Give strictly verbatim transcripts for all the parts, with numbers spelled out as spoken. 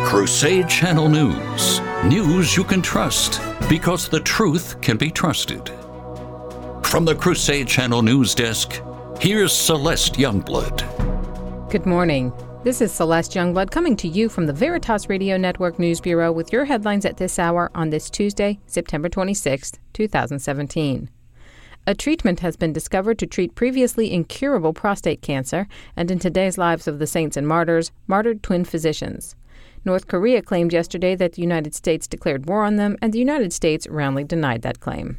Crusade Channel News. News you can trust because the truth can be trusted. From the Crusade Channel News Desk, here's Celeste Youngblood. Good morning. This is Celeste Youngblood coming to you from the Veritas Radio Network News Bureau with your headlines at this hour on this Tuesday, September twenty-sixth, twenty seventeen. A treatment has been discovered to treat previously incurable prostate cancer, and in today's Lives of the Saints and Martyrs, martyred twin physicians. North Korea claimed yesterday that the United States declared war on them, and the United States roundly denied that claim.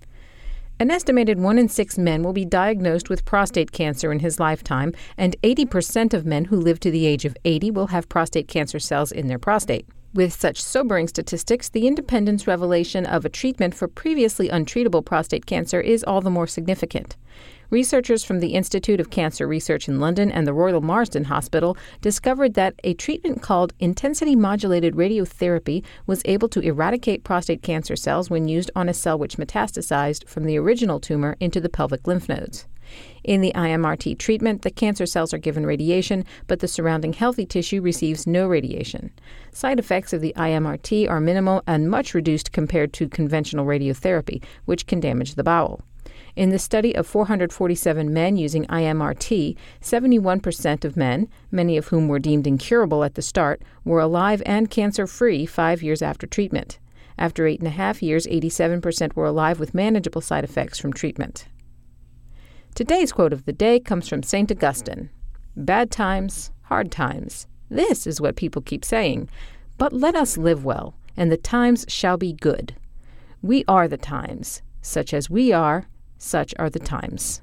An estimated one in six men will be diagnosed with prostate cancer in his lifetime, and eighty percent of men who live to the age of eighty will have prostate cancer cells in their prostate. With such sobering statistics, the Independent's revelation of a treatment for previously untreatable prostate cancer is all the more significant. Researchers from the Institute of Cancer Research in London and the Royal Marsden Hospital discovered that a treatment called intensity-modulated radiotherapy was able to eradicate prostate cancer cells when used on a cell which metastasized from the original tumor into the pelvic lymph nodes. In the I M R T treatment, the cancer cells are given radiation, but the surrounding healthy tissue receives no radiation. Side effects of the I M R T are minimal and much reduced compared to conventional radiotherapy, which can damage the bowel. In the study of four hundred forty-seven men using I M R T, seventy-one percent of men, many of whom were deemed incurable at the start, were alive and cancer-free five years after treatment. After eight and a half years, eighty-seven percent were alive with manageable side effects from treatment. Today's quote of the day comes from Saint Augustine. Bad times, hard times. This is what people keep saying. But let us live well, and the times shall be good. We are the times. Such as we are, such are the times.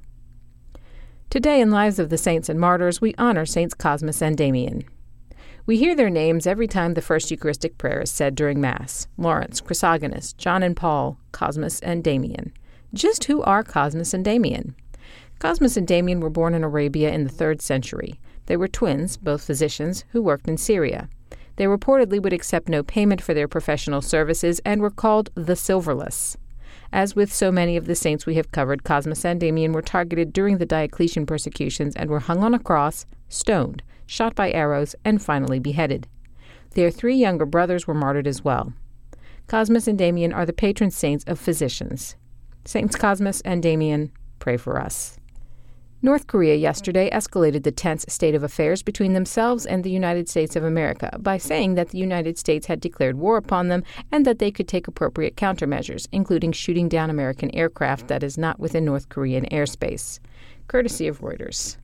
Today in Lives of the Saints and Martyrs, we honor Saints Cosmas and Damian. We hear their names every time the first Eucharistic prayer is said during Mass. Lawrence, Chrysogonus, John and Paul, Cosmas and Damian. Just who are Cosmas and Damian? Cosmas and Damian were born in Arabia in the third century. They were twins, both physicians, who worked in Syria. They reportedly would accept no payment for their professional services and were called the Silverless. As with so many of the saints we have covered, Cosmas and Damian were targeted during the Diocletian persecutions and were hung on a cross, stoned, shot by arrows, and finally beheaded. Their three younger brothers were martyred as well. Cosmas and Damian are the patron saints of physicians. Saints Cosmas and Damian, pray for us. North Korea yesterday escalated the tense state of affairs between themselves and the United States of America by saying that the United States had declared war upon them and that they could take appropriate countermeasures, including shooting down American aircraft that is not within North Korean airspace. Courtesy of Reuters.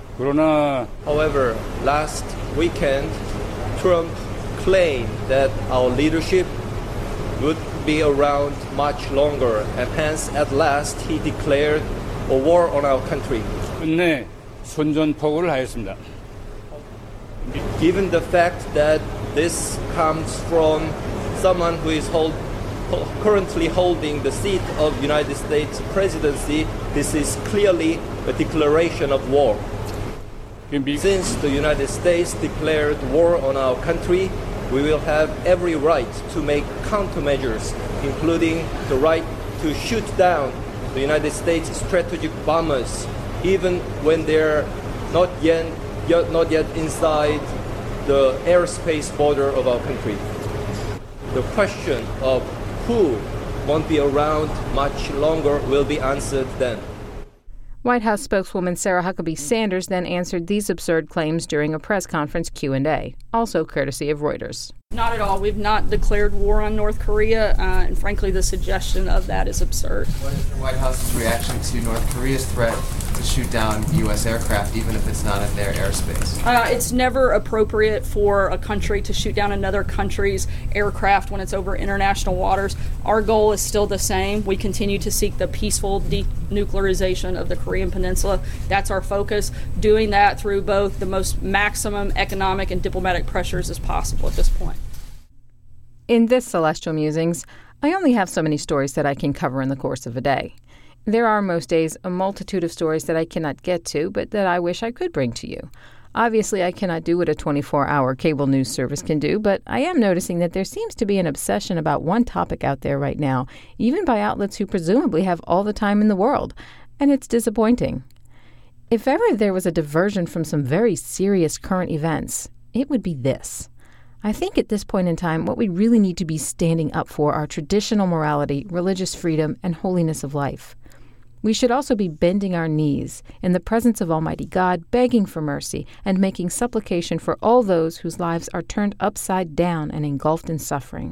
However, last weekend, Trump claimed that our leadership would be around much longer, and hence, at last, he declared a war on our country. 끝내 선전포고를 하였습니다. Given the fact that this comes from someone who is hold, currently holding the seat of United States presidency, this is clearly a declaration of war. Since the United States declared war on our country, we will have every right to make countermeasures, including the right to shoot down the United States strategic bombers, even when they're not yet, yet, not yet inside the airspace border of our country. The question of who won't be around much longer will be answered then. White House spokeswoman Sarah Huckabee Sanders then answered these absurd claims during a press conference Q and A, also courtesy of Reuters. Not at all. We've not declared war on North Korea, uh, and frankly, the suggestion of that is absurd. What is the White House's reaction to North Korea's threat to shoot down U S aircraft, even if it's not in their airspace? Uh, it's never appropriate for a country to shoot down another country's aircraft when it's over international waters. Our goal is still the same. We continue to seek the peaceful denuclearization of the Korean Peninsula. That's our focus, doing that through both the most maximum economic and diplomatic pressures as possible at this point. In this Celestial Musings, I only have so many stories that I can cover in the course of a day. There are most days a multitude of stories that I cannot get to, but that I wish I could bring to you. Obviously, I cannot do what a twenty-four hour cable news service can do, but I am noticing that there seems to be an obsession about one topic out there right now, even by outlets who presumably have all the time in the world, and it's disappointing. If ever there was a diversion from some very serious current events, it would be this. I think at this point in time, what we really need to be standing up for are traditional morality, religious freedom, and holiness of life. We should also be bending our knees in the presence of Almighty God, begging for mercy, and making supplication for all those whose lives are turned upside down and engulfed in suffering.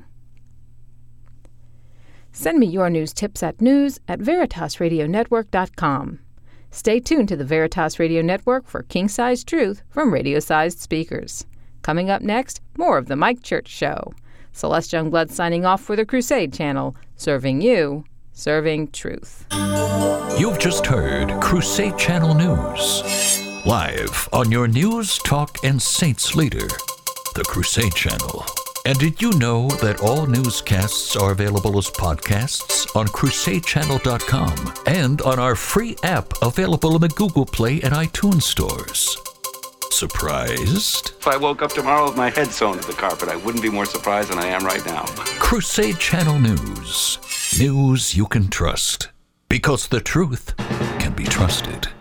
Send me your news tips at news at veritas radio network dot com. Stay tuned to the Veritas Radio Network for king-sized truth from radio-sized speakers. Coming up next, more of The Mike Church Show. Celeste Youngblood signing off for the Crusade Channel, serving you, serving truth. You've just heard Crusade Channel News. Live on your news, talk, and saints leader, the Crusade Channel. And did you know that all newscasts are available as podcasts on crusade channel dot com and on our free app available in the Google Play and iTunes stores? Surprised? If I woke up tomorrow with my head sewn to the carpet, I wouldn't be more surprised than I am right now. Crusade Channel News. News you can trust. Because the truth can be trusted.